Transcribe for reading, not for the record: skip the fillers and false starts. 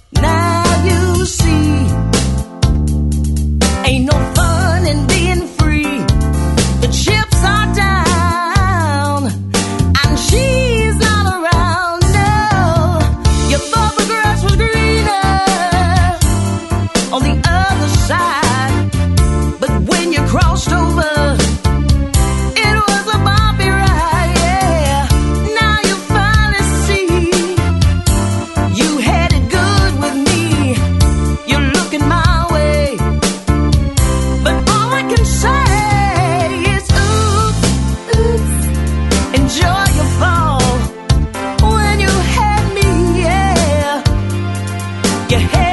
Now you see, ain't no fun in being free. The chips are down, and she's not around. No, you thought the grass was greener on the other side, but when you crossed over, it was a bumpy ride. Yeah, now you finally see you had it good with me. You're looking my way, but all I can say is oops, oops. Enjoy your fall when you had me. Yeah, you had